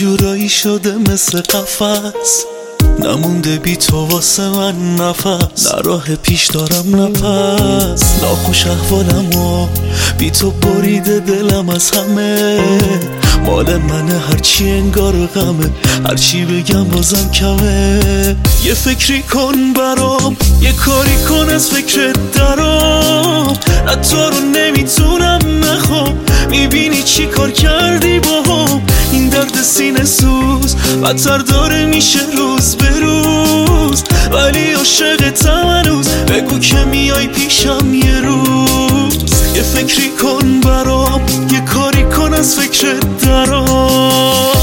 جورایی شده مثل قفس، نمونده بی تو واسه من نفس، نه راه پیش دارم نه پس. ناخوش احوالم و بی تو بریده دلم از همه، مال منه هرچی انگار غمه، هرچی بگم بازم کمه. یه فکری کن برام، یه کاری کن از فکرت درام، نه تو رو نمیتونم نخوام. میبینی چی کار کردی باهم، این درد سینه سوز بدتر داره میشه روز به روز، ولی عاشقتم هنوز. بگو که میای پیشم یه روز. یه فکری کن برام، یه کاری کن از فکرت درام.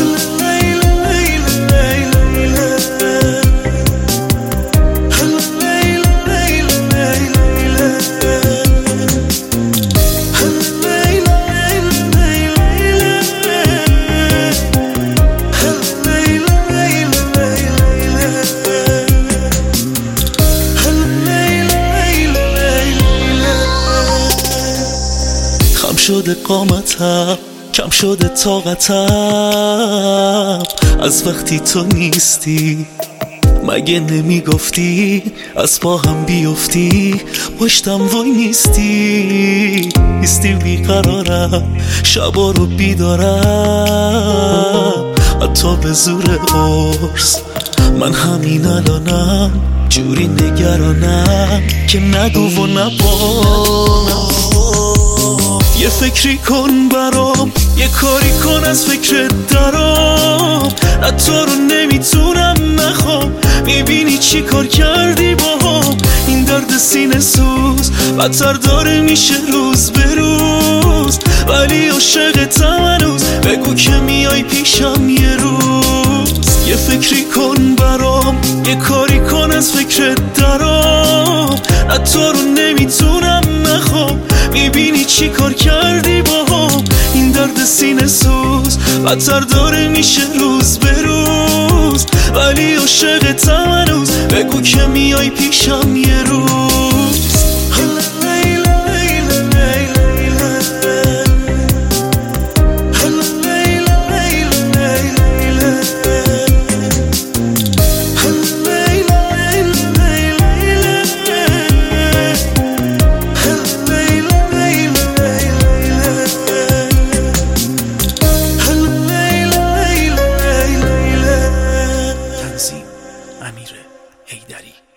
خم شده قامتم، کم شده طاقتم، از وقتی تو نیستی. مگه نمیگفتی از پا هم بیفتی، پشتم وای نیستی بیقرارم، شبا رو بیدارم حتی به زور قرص. من همین الانم جوری نگرانم که نگو و نباز. یه فکری کن برام، یه کاری کن از فکرت درام، نه تو رو نمیتونم نخوام. میبینی چی کار کردی باهم، این درد سینه سوز بدتر داره میشه روز به روز، ولی عاشقتم هنوز. بگو که میای پیشم یه روز. یه فکری کن برام، یه کاری کن از فکرت درام، نه تو رو نمیتونم نخوام. میبینی چی کار کردی باهم، این درد سینه سوز بدتر داره میشه روز به روز، ولی عاشقتم هنوز. بگو که میای پیشم یه روز. امیر حیدری.